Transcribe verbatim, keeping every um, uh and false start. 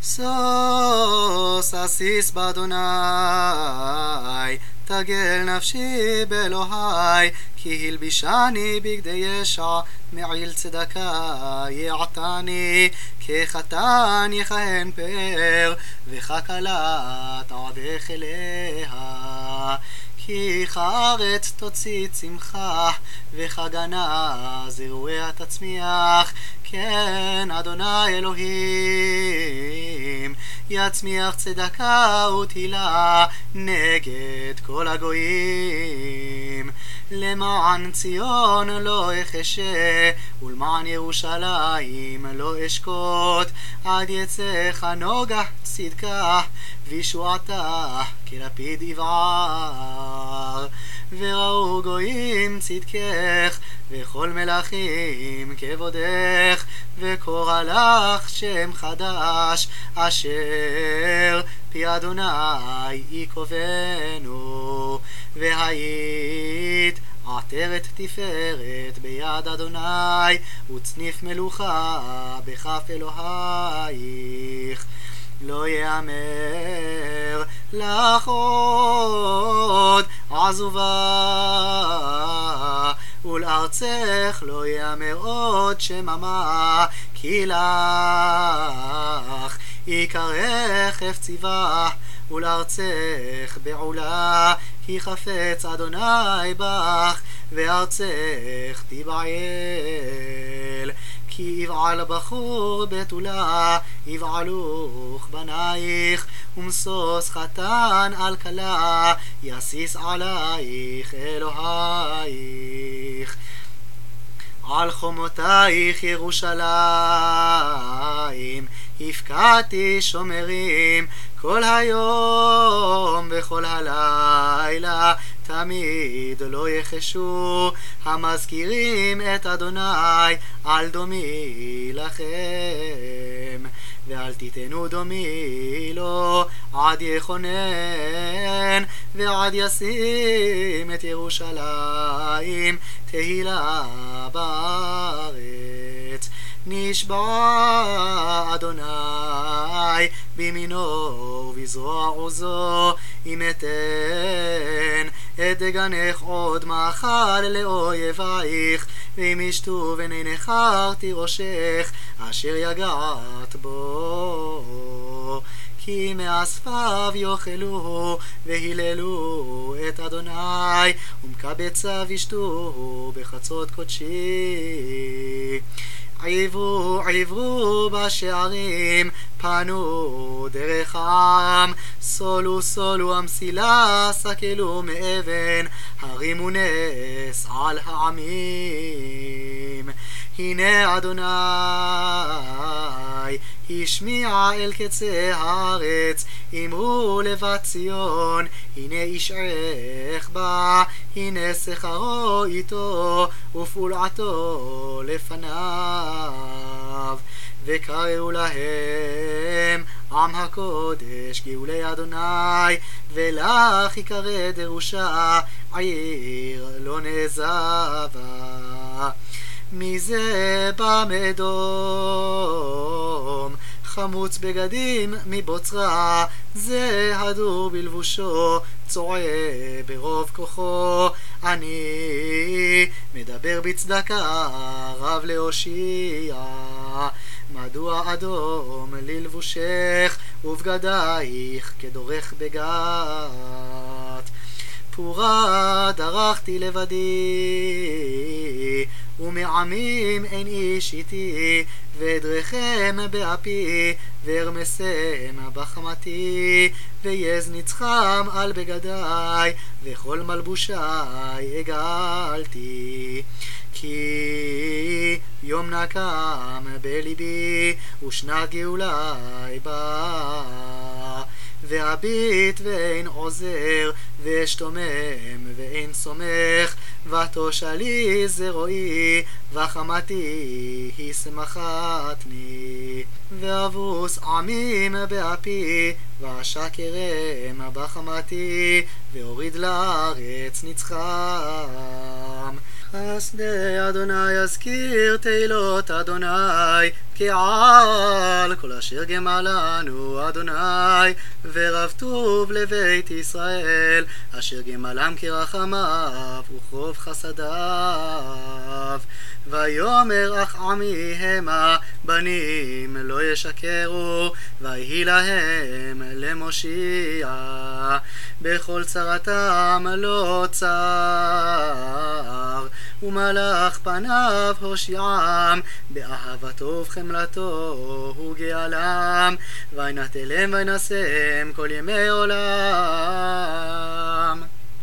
שוש אסיס באדוני, תגל נפשי באלוהי, כי הלבישני בגדי ישע, מעיל צדקה יעתני, כחתן יכהן פאר, וככלה תעבך אליה. כי כארץ תוציא צמחה, וכגנה זרועיה תצמיח, כן אדוני אלוהים יצמיח צדקה ותהילה נגד כל הגויים. למען ציון לא אחשה, ולמען ירושלים לא אשקוט, עד יצא חנוגה צדקה, וישועתה כלפיד יבער. וראו גויים צדקך, וכל מלכים כבודך, וקורא לך שם חדש, אשר פי אדוני יקובנו. והיית עטרת תפארת ביד אדוני, וצניף מלוכה בכף אלוהיך. לא יאמר לך עוד עזובה, ולארצך לא יאמר עוד שממה, כי לך יקרא חפציבה, ולארצך בעולה, כי חפץ אדוני בך, וארצך תיבעל. כי יבעל בחור בתולה, יבעלוך בנייך, ומשוש חתן על כלה, יסיס עלייך אלוהיך. על חומותייך ירושלים, הפקעתי שומרים, כל היום וכל הלילה, תמיד לא יחשו, המזכירים את אדוני, על דומי לכם. ואל תיתנו דומי לו, עד יכונן, ועד ישים את ירושלים תהילה בארץ. נשבע אדוני בימינו ובזרוע עוזו, אם אתן את דגנך עוד מאכל לאויבייך, ואם ישתו בני נחרתי ראשך אשר יגעת בו. כי מאספיו יאכלו והיללו את אדוני, ומקבציו ישתו בחצות קודשי. עברו עברו בשערים, פנו דרך העם, סולו סולו המסילה, סקלו מאבן, הרימו נס על העמים. הנה אדוני השמיע אל קצה הארץ, אמרו לבת ציון, הנה ישעך בה, הנה שכרו איתו, ופעולתו לפניו. וקראו להם עם הקודש גאולי אדוני, ולך יקרא דרושה, עיר לא נעזבה. מזה בא מאדום, חמוץ בגדים מבוצרה, זה הדור בלבושו, צועה ברוב כוחו. אני מדבר בצדקה, רב להושיע. מדוע אדום ללבושך, ובגדייך כדורך בגת. פורה דרכתי לבדי, ומעמים אין איש איתי, ואדרכם באפי, וארמסם בחמתי, ויז נצחם על בגדי, וכל מלבושי הגלתי. כי יום נקם בליבי, ושנת גאולי בא, ואביט ואין עוזר, ואשתומם ואין סומך, ותושלי זרועי, וחמתי היא שמחתני. ואבוס עמים באפי, ואשקרם בחמתי, ואוריד לארץ נצחם. חסדי אדוני יזכיר תהילות אדוני, כעל כל אשר גמלנו אדוני, ורב טוב לבית ישראל, אשר גמלם כרחמיו וכרוב חסדיו. ויאמר אך עמי המה בנים לא ישקרו, ויהי להם למושיע, בכל צרתם לא צר, ומלך פניו הושיעם, באהבתו ובחמלתו הוא גאלם, וינתלם וינשם כל ימי עולם.